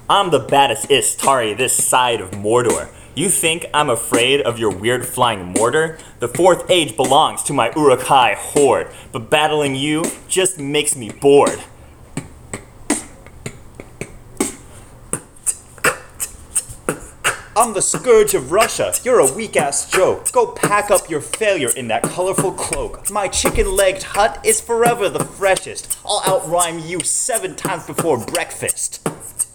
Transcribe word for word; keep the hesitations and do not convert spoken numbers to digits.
I'm the baddest Istari this side of Mordor. You think I'm afraid of your weird flying mortar? The fourth age belongs to my Uruk-hai horde, but battling you just makes me bored. I'm the scourge of Russia, you're a weak-ass joke. Go pack up your failure in that colorful cloak. My chicken-legged hut is forever the freshest. I'll out-rhyme you seven times before breakfast.